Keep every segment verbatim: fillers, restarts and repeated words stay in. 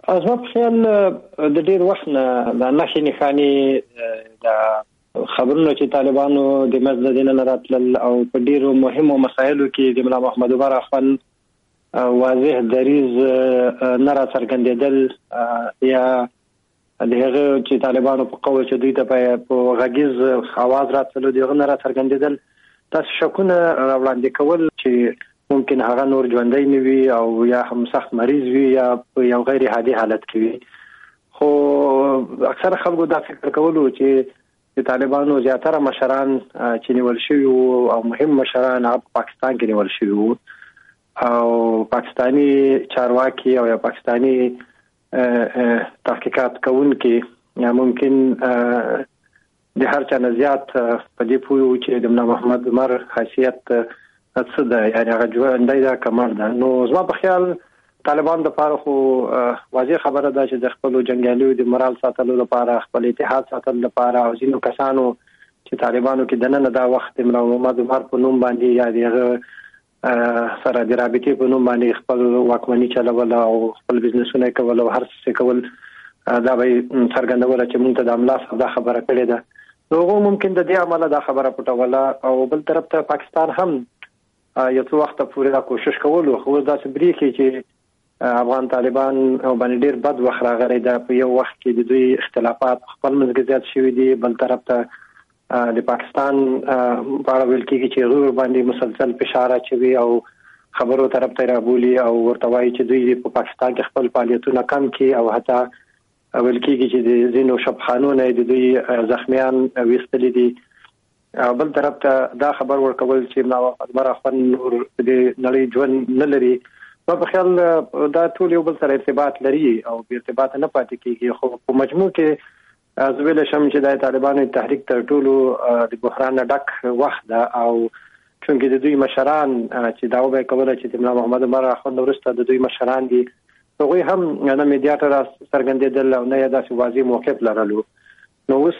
زما په خیال د ډیر وخت نه د نښې نښانې د خبرونو چې طالبانو د مسجد نه راتلل او په ډیرو مهمو مسایلو کې د ملا محمد عمر اخوند واضح دریز نه را څرګندېدل یا د هغه چې طالبانو په قول چې دوی ته په غږیز اواز راتللو دغه نه را څرګندېدل تاسو شکونه راوړاندې کول چې ممکن هغه نور ژوندۍ نه وي او یا هم سخت مریض وي یا یو غیر عادي حالت کې وي خو اکثر خلکو دا فکر کولو چې د طالبانو زیاتره مشران چې نیول شوي او مهم مشران په پاکستان کې نیول شوي وو او پاکستانی چارواکي او یا پاکستانی تحقیقات کوونکي یا ممکن د هر چا نه زیات په دې پوه وو چې د ملا محمد عمر حیثیت څه ده یعنی هغه ژوندی ده که مړ ده. نو زما په خیال طالبان دپاره خو واضح خبره ده چې د خپلو جنګیالیو د مورال ساتلو لپاره خپل اتحاد ساتلو لپاره او ځینو کسانو چې طالبانو کې دننه دا وخت د ملا محمد عمر په نوم باندې یا د هغه سره د رابطې په نوم باندې خپل واکمني چلول او خپل بزنسونه کول او هر څه کول دا به څرګندوله چې موږ ته د املا دا خبره کړې ده. نو ممکن د دې عمله دا خبره پټوله او بل طرف ته پاکستان هم یو څو وخت پورې دا کوشش کولو خو دا چې بریخي چې افغان طالبان او باندې ډیر بد وخت راغلی دا په یو وخت کې د دوی اختلافات خپل منځ زیات شوي دي. بل طرف ته د پاکستان په اړه ویل کېږي چې غور باندې مسلسل فشار اچوي او خبرو طرف ته رابولي او ورته وایي چې دوی په پاکستان کې خپل فعالیتونه کم کړي او حتی ویل کېږي چې د ځینو شبخانونه د دوی زخمیان ویستلي دي. بل طرف ته دا خبر ورکول چې ملا عمر اخوند نور د نړۍ ژوند نه لري. نو په خیال دا ټول یو بل سره ارتباط لري او بې ارتباط نه پاتې کېږي. خو په مجموع کې زه ویلی شم چې د طالبانو تحریک تر ټولو د بحران نه ډک وخت ده او چونکې د دوی مشران چې دعوه به یې کوله چې د ملا محمد عمر اخوند وروسته د دوی مشران دي هغوی هم نه میډیا ته را څرګندېدل او نه یې داسې واضح موقف لرلو. نو اوس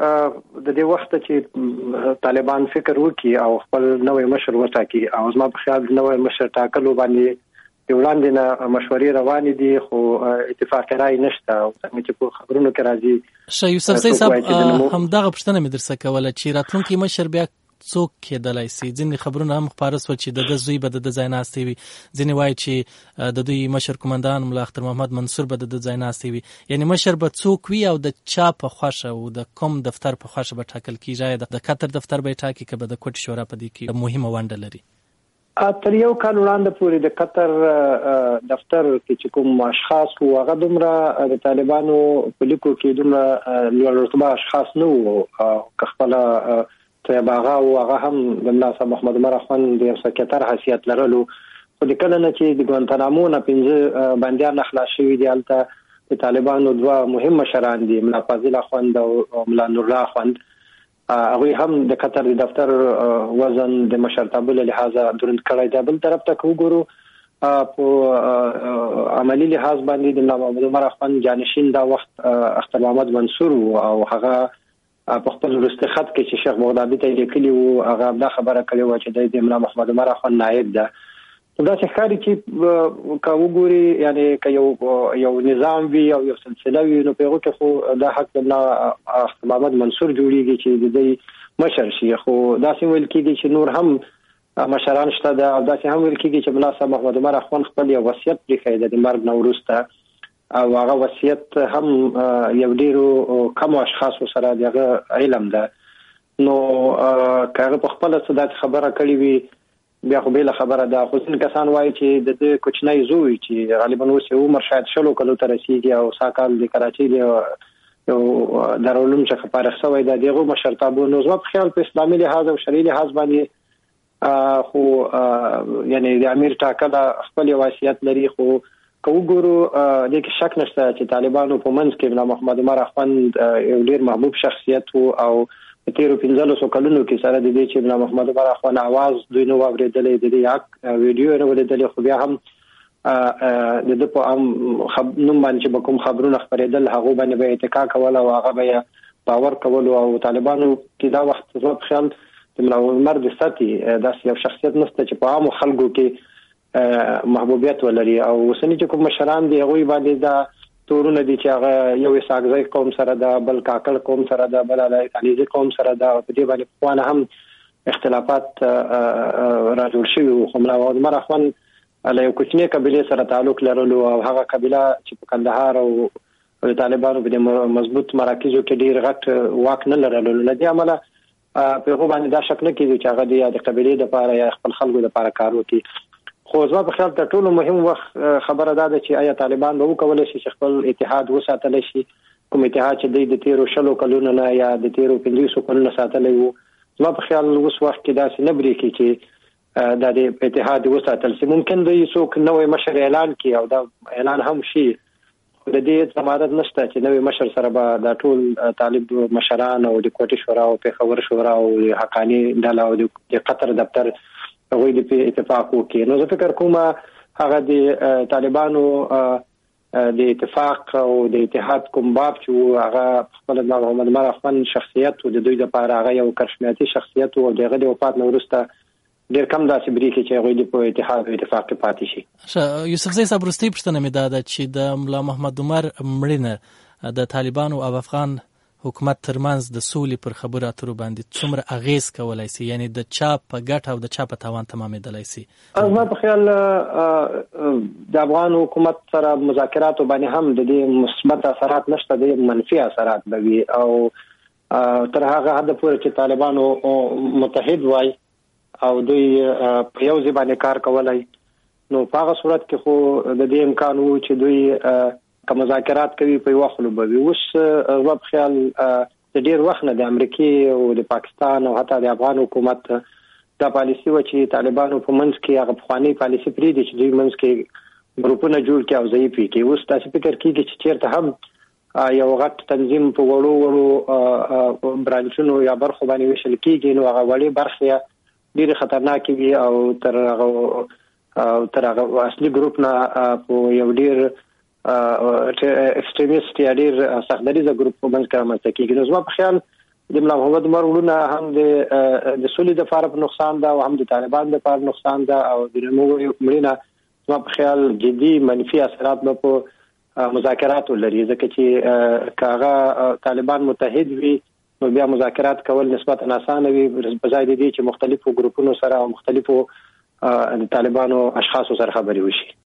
د دې وخت چې طالبان فکر وکړي او خپل نوې مشر وټاکي او زما په خیال نوې مشر ټاکلو باندې د وړاندې نه مشورې روانې دي خو اتفاق رای نشته او څنګه چې په خبرونو کې راځي. شاه یوسف زی صاحب همدغه پوښتنه مې درڅخه کوله چې راتلونکي مشر بیا څوک کېدلای شي؟ ځینې خبرونه هم خپاره سول چې د د زوی به د ځای ناستې وي، ځینې وایي چې د دوی مشر قومندان ملا اختر محمد منصور به د ځای ناستې وي. یعنی مشر به څوک وي او د چا په خوښه او د کوم دفتر په خوښه به ټاکل کېږي؟ د قطر دفتر به یې ټاکي که به د کوټې شورا په دې کې مهمه ونډه لري؟ تر یو کال وړاندې پورې د قطر دفتر کې چې کوم اشخاص وو هغه دومره د طالبانو په لیکو کې دومره لوړ رتبه اشخاص نه وو. که خپله طیب آغا او هغه هم د ملا صاحب محمد عمر اخوند د یو سکرټر حیثیت لرلو. خو د کله نه چې د ګوانتانامو نه پنځه بندیان خلاص شوي دي هلته د طالبانو دوه مهم مشران دي ملا فاضل اخوند او ملا نورالله اخوند. هغوی هم د قطر د دفتر وزن د مشرتابه له لحاظه دروند کړی دی. بل طرف ته که وګورو په عملي لحاظ باندې د ملا محمد عمر اخوند جانشین دا وخت اختر محمد منصور او هغه په خپل وروستي خط کې چې شیخ بغدادي ته لیکلي وو هغه دا خبره کړې وه چې د ملا محمد عمر اخوند نائب ده. داسې ښکاري چې که وګوري یعنی که یو یو نظام وي او یو سلسله وي نو په هغو کې خو دا حق د ملا اختر محمد منصور جوړېږي چې د دوی مشر شي. خو داسې ویل کېږي چې نور هم مشران شته ده او داسې هم ویل کېږي چې ملا صاحب محمد عمر اخوند خپل یو وصیت پرېښی ده د مرګ نه وروسته او هغه وصیت هم یو ډیرو کمو اشخاصو سره دغه علم ده. نو که هغه په خپله څه داسې خبره کړې وي بیا خو بېله خبره ده. خو ځینې کسان وایي چې د ده کوچنی زوی چې غالبا اوس یې عمر شاید شلو کلو ته رسېږي او سا کال د کراچۍ د یو دارالعلوم څخه فارغ شوی ده د هغو مشرتابه. نو زما په خیال په اسلامي لحاظ او شرعي لحاظ باندې خو یعنی د امیر ټاکله خپل یو حیثیت لري. خو که وګورو دې کې شک نشته چې طالبانو په منځ کې ملا محمد عمر اخوند یو ډېر محبوب شخصیت وو او په تېرو پنځلسو کلونو کې سره د دې چې ملا محمد عمر اخوند اواز دوی نه واورېدلی د دې حق ویډیو نه ولیدلی خو بیا هم د ده په نوم باندې چې به کوم خبرونه خپرېدل هغو باندې به اتکا کول او هغه به یې باور کولو او طالبانو کې دا وخت زما په خیال د ملا عمر د سطحې داسې یو شخصیت نشته چې په عامو خلکو کې محبوبیت ولري او اوسني چې کوم مشران دي هغوی باندې دا تورونه دي چې هغه یو ساګزای قوم سره ده، بل کاکل قوم سره ده، بل علیزي قوم سره ده. په دې باندې خوانه هم اختلافات را جوړ شوي وو. خو ملا محمد عمر اخوان له یو کوچنی قبیله سره تعلق لرلو او هغه قبیله چې په کندهار او د طالبانو په مضبوط مراکزو کې ډیر غټ واک نه لرلو. لدې عمله په هغه باندې دا شک نه کیږي چې هغه د قبیله د لپاره یا خپل خلکو د لپاره کار وکړي. خو زما په خیال تر ټولو مهم وخت خبره دا ده چې آیا طالبان به وکولای شي چې خپل اتحاد وساتلی شي، کوم اتحاد چې د تیرو شلو کلونو نه یا د تیرو پنځوسو کلونو ساتلی وو. زما په خیال اوس وخت کې داسې نه بریښي چې دا د اتحاد وساتل شي. ممکن دوی څوک نوی مشر اعلان کړي او دا اعلان هم شي، خو د دې ضمانت نشته چې نوی مشر سره به دا ټول طالب مشران او د کوټي شورا او پېښور شورا او حقانی ډله او د قطر دفتر هغه د اتفاق وکړي. نو زه فکر کوم هغه د طالبانو د اتفاق او د اتحاد کوم باب چې هغه خپل د محمد عمر اخوان شخصیت او د دوی لپاره هغه یو کرشمیاتي شخصیت او دغه د وفات نه وروسته ډیر کم داسې بریکي چې هغه د اتحاد او اتفاق کې پاتې شي. یوسف زئی صاحب وروستۍ پوښتنه مې دا ده چې د ملا محمد عمر مړینه د طالبانو او افغان حکومت ترمنځ د سولې پر خبرو اترو باندې څومره اغیز کولای شي، یعنی د چا په ګټه او د چا په تاوان تمامېدلای شي؟ زما په خیال د افغان حکومت سره مذاکراتو باندې هم د دې مثبت اثرات نشته، د منفي اثرات به وي او تر هغه حد پورې چې طالبانو متحد وای او دوی په یو ځای باندې کار کولای، نو په هغه صورت کې خو د دې امکان وو چې دوی که مذاکرات کوي په یو خلو به وي. اوس زما په خیال د ډیر وخت نه د امریکای او د پاکستان او حتی د افغان حکومت دا پالیسی و چې طالبانو په منځ کې هغه پخوانی پالیسی پرې دي چې دوی منځ کې ګروپونه جوړ کړي او ضعیف کړي. اوس تاسو فکر کیږي چې چیرته هم یو غټ تنظیم په وړو وړو برانچونو یا برخو باندې وشل کیږي، نو هغه وړي برخه ډیر خطرناک وي او تر هغه تر هغه اصلي ګروپ نه په یو ډیر اکستریمیست یا ډیر سختدریزه ګروپ په منځ کې رامنځته کیږي. نو زما په خیال د ملا محمد عمر ورونه هم د د سولې د لپاره په نقصان ده او هم د طالبان د لپاره نقصان ده او د نوموړي مړینه زما په خیال جدي منفي اثرات به په مذاکراتو لري، ځکه چې کاغه طالبان متحد وي نو بیا مذاکرات کول نسبتا اسانه وي په ځای دي چې مختلفو ګروپونو سره او مختلفو د طالبانو اشخاصو سره خبرې وشي.